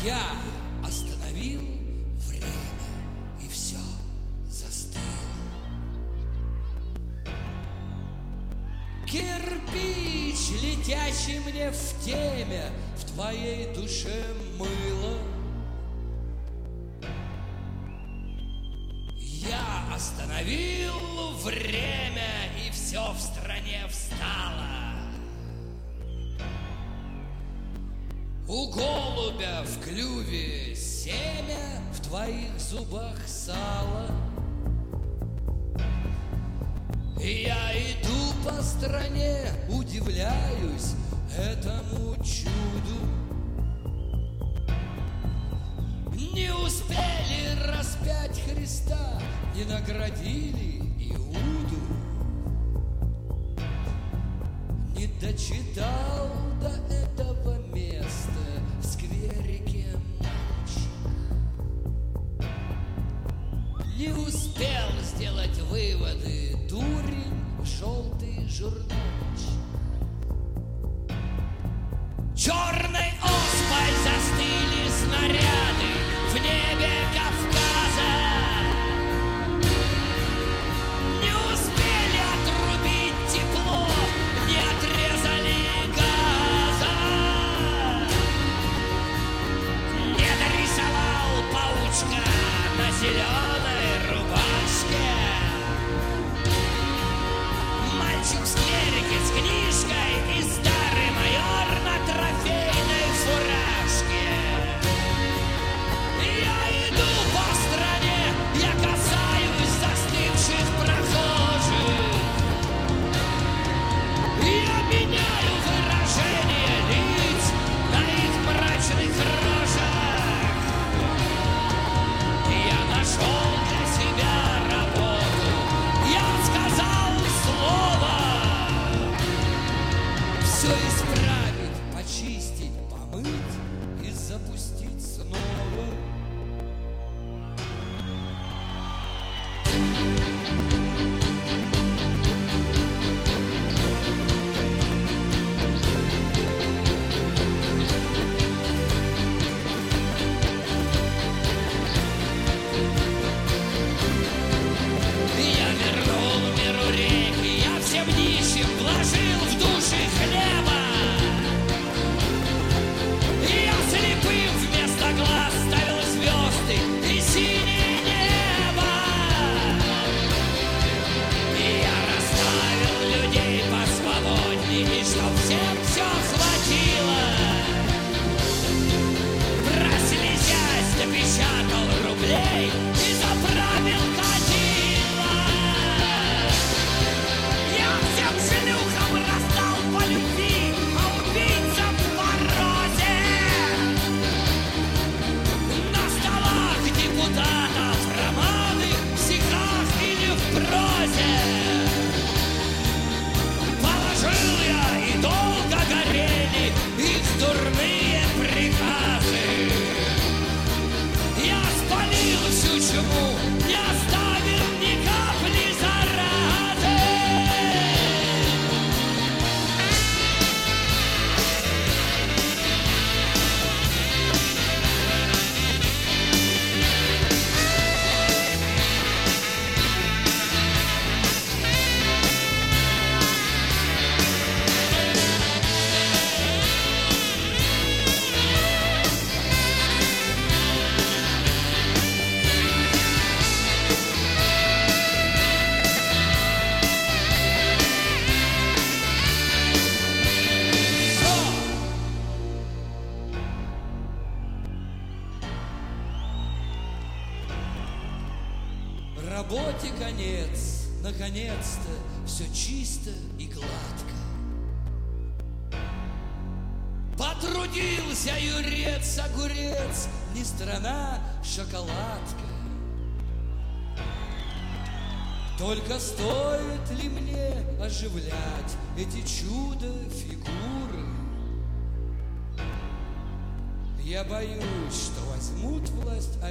Я остановил время, и все застыло. Кирпич, летящий мне в темя, в твоей душе мыло. Я остановил время, и все в стране встало. У голубя в клюве семя, в твоих зубах сало. Я иду по стране, удивляюсь этому чуду. Не успели распять Христа, не наградили Иуду. Не дочитал до этого места в скверике мальчик. Не успел сделать выводы дурень, желтый журнальчик. Черной оспой застыли снаряды в небе Кавказа. Не успели отрубить тепло, не отрезали газа. Не дорисовал паучка на зеленой рубашке. Мальчик в скверике с книжкой и старый майор на трофейной фуражке. Я иду по стране, я касаюсь застывших прохожих. Я меняю выражение лиц на их мрачных рожах. Я нашел для себя работу, я сказал слово. Все исправить, почистить, помыть и запустить снова. Я вернул миру реки, я всем нищим вложил в души хлеба. Я слепым вместо глаз ставил звезды и синее небо. Я расставил людей посвободнее, чтоб всем все хватило. Прослезясь, напечатал рублей и заправил кадила. Я всем шлюхам раздал по любви, а убийцам в морозе. На столах депутатов романы в стихах или в прозе. Положил я, и долго горели их дурные приказы. Я спалил всю чуму, не оставил ни капли заразы. Работе конец, наконец-то все чисто и гладко. Потрудился юрец-огурец, не страна, шоколадка. Только стоит ли мне оживлять эти чудо-фигуры? Я боюсь, что возьмут власть